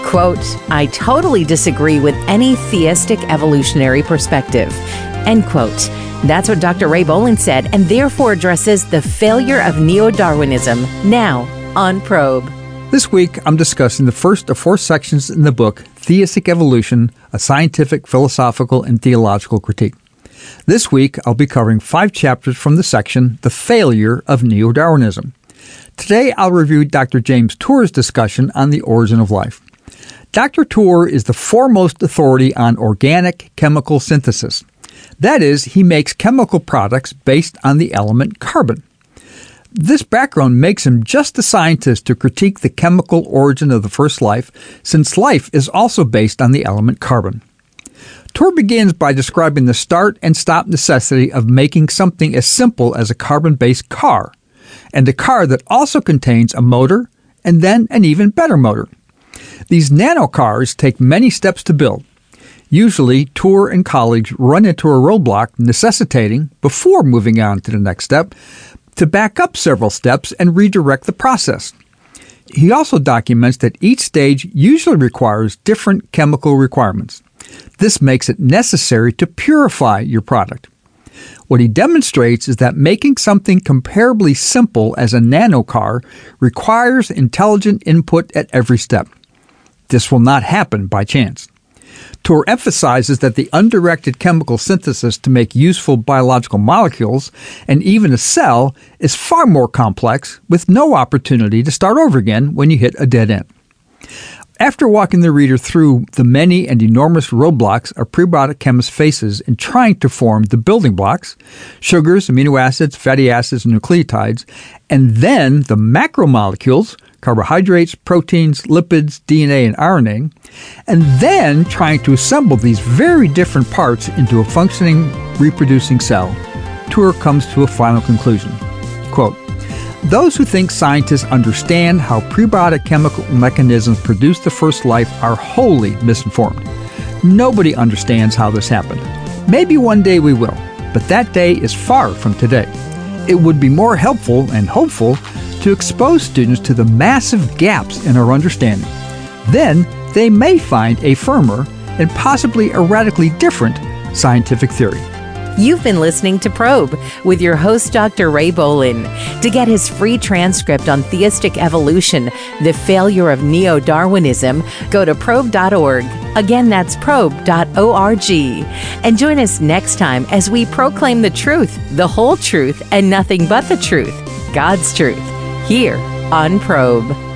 Quote, "I totally disagree with any theistic evolutionary perspective." End quote. That's what Dr. Ray Bolin said, and therefore addresses the failure of neo-Darwinism now on Probe. This week, I'm discussing the first of 4 sections in the book, Theistic Evolution, A Scientific, Philosophical, and Theological Critique. This week, I'll be covering 5 chapters from the section, The Failure of Neo-Darwinism. Today, I'll review Dr. James Tour's discussion on the origin of life. Dr. Tour is the foremost authority on organic chemical synthesis. That is, he makes chemical products based on the element carbon. This background makes him just the scientist to critique the chemical origin of the first life, since life is also based on the element carbon. Tour begins by describing the start and stop necessity of making something as simple as a carbon-based car, and a car that also contains a motor and then an even better motor. These nanocars take many steps to build. Usually, Tour and colleagues run into a roadblock necessitating, before moving on to the next step, to back up several steps and redirect the process. He also documents that each stage usually requires different chemical requirements. This makes it necessary to purify your product. What he demonstrates is that making something comparably simple as a nanocar requires intelligent input at every step. This will not happen by chance. Tour emphasizes that the undirected chemical synthesis to make useful biological molecules, and even a cell, is far more complex, with no opportunity to start over again when you hit a dead end. After walking the reader through the many and enormous roadblocks a prebiotic chemist faces in trying to form the building blocks, sugars, amino acids, fatty acids, and nucleotides, and then the macromolecules, carbohydrates, proteins, lipids, DNA, and RNA, and then trying to assemble these very different parts into a functioning, reproducing cell, Tour comes to a final conclusion. Quote, "Those who think scientists understand how prebiotic chemical mechanisms produce the first life are wholly misinformed. Nobody understands how this happened. Maybe one day we will, but that day is far from today. It would be more helpful and hopeful to expose students to the massive gaps in our understanding. Then they may find a firmer and possibly a radically different scientific theory." You've been listening to Probe with your host, Dr. Ray Bolin. To get his free transcript on theistic evolution, the failure of neo-Darwinism, go to probe.org. Again, that's probe.org. And join us next time as we proclaim the truth, the whole truth, and nothing but the truth, God's truth, here on Probe.